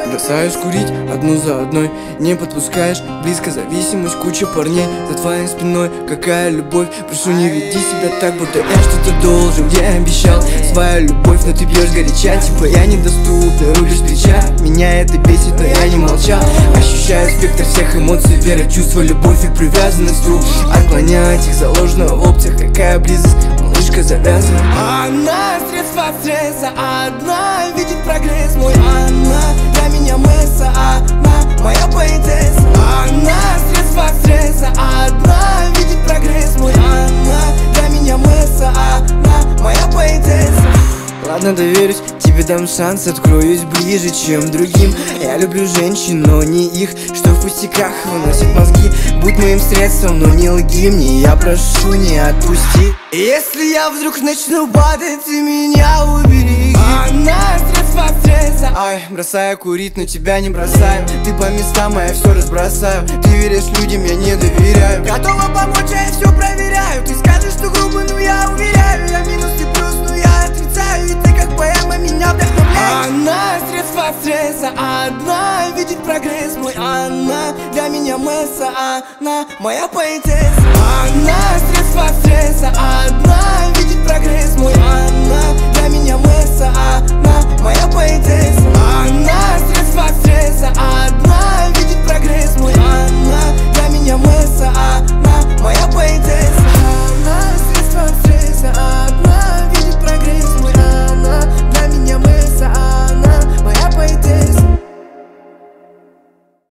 Бросаешь курить одну за одной, не подпускаешь близко, зависимость, куча парней за твоей спиной. Какая любовь, прошу, не веди себя так, будто я что-то должен, где обещал своя любовь, но ты бьешь горяча, типа я недоступна, рубишь плеча. Меня это бесит, но я не молчал. Ощущаю спектр всех эмоций, вера, чувство, любовь и привязанность рук. Отклонять их заложено в опциях, какая близость, малышка завязана. Она средство стресса, одна видит прогресс мой. Она для меня мыса, она моя поэтесса. Она средство стресса, одна видит прогресс мой. Она для меня мыса, она моя поэтесса. Ладно, доверюсь, тебе дам шанс, откроюсь ближе, чем другим. Я люблю женщин, но не их, что в пустяках выносят мозги. Будь моим средством, но не лги мне, я прошу, не отпусти. Если я вдруг начну падать, ты меня убери. Она средство стресса. Ай, бросаю курить, но тебя не бросаю. Ты по местам, а я все разбросаю. Ты веришь людям, я не доверяю. Готова помочь, а я все проверяю. Ты скажешь, что грубо, но я уверяю. Я минус, ты плюс, но я отрицаю. И ты как поэма меня вдохновляешь. Она средство стресса, одна видит прогресс мой. Она для меня мыса, она моя поэтесса. Она средство стресса, одна видит прогресс мой. Она для меня мыса, она моя поэтесса. Она